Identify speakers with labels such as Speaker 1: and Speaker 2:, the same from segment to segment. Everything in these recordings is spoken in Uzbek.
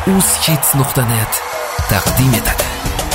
Speaker 1: uzhits.net taqdim etadi.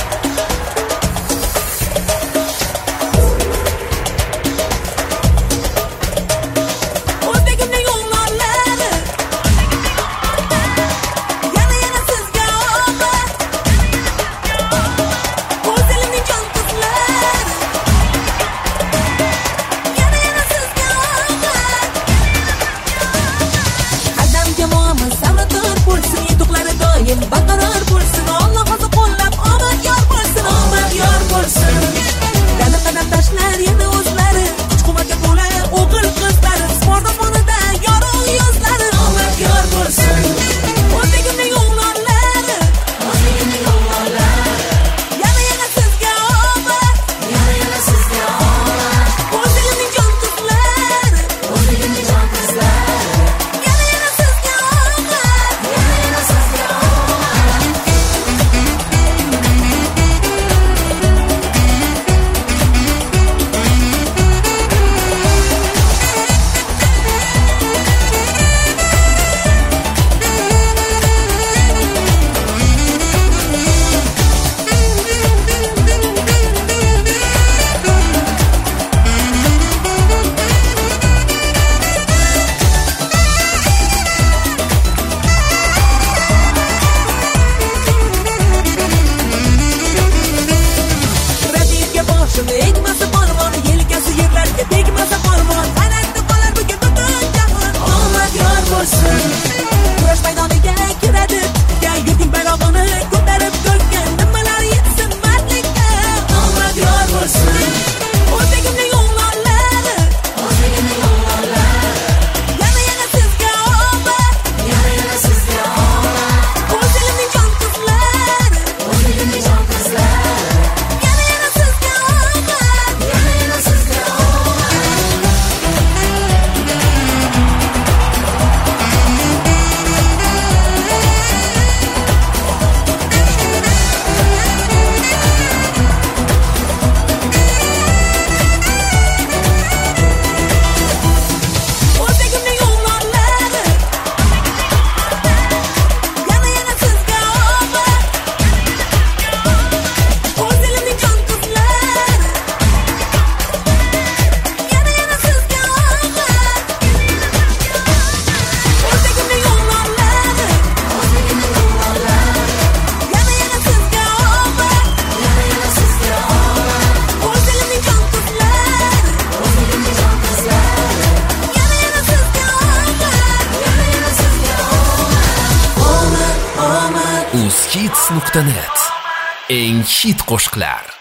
Speaker 2: Baqarar bo'lsin, Alloh o'zi qo'llab, omad yor bo'lsin, omad yor bo'lsin. Qadam tashlar yana o'zlari, kuch-quvvatga to'la o'g'il qizlari, sport fonida yorug' yuzlari, omad yor bo'lsin. O'zbekimning o'g'lonlari, o'zbekimning o'g'lonlari, yana sizga omad, yana sizga omad. O'zbekimning jon qizlari, o'zbekimning jon qizlari, yana sizga omad, yana sizga egmasa polvon, yelkasi yerlarga tegmasa polvon, qanotda qolar bugun butun jahon, omad yor bo'lsin. Kurash maydoniga kiradi, yurtning bayrog'ini ko'tarib ko'kka, nimalar yetsin mardlikka, omad yor bo'lsin. O'zbekimning o'g'lonlari, o'zbekimning o'g'lonlari, yana sizga omad, yana sizga omad. O'zbekimning jon qizlari, o'zbekimning jon qizlari,
Speaker 1: uzhits.net eng hit qo'shiqlar.